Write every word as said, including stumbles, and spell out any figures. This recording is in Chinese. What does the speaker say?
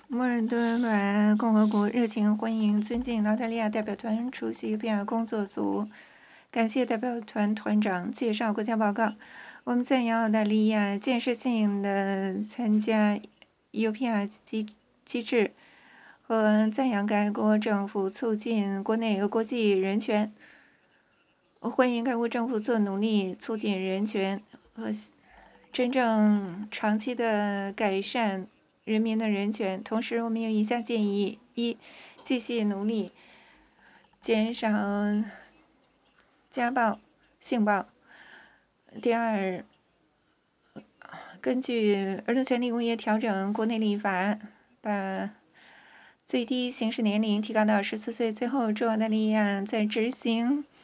摩尔多瓦共和国热情欢迎尊敬澳大利亚代表团出席比亚工作组。感谢代表团团长介绍国家报告。我们赞扬澳大利亚建设性的参加 U P R 机机制，和赞扬该国政府促进国内和国际人权。欢迎该国政府做努力促进人权和真正长期的改善人民的人权。同时，我们有以下建议：一、继续努力减少家暴、性暴；第二，根据儿童权利公约调整国内立法，把最低刑事年龄提高到十四岁。最后，祝澳大利亚在执行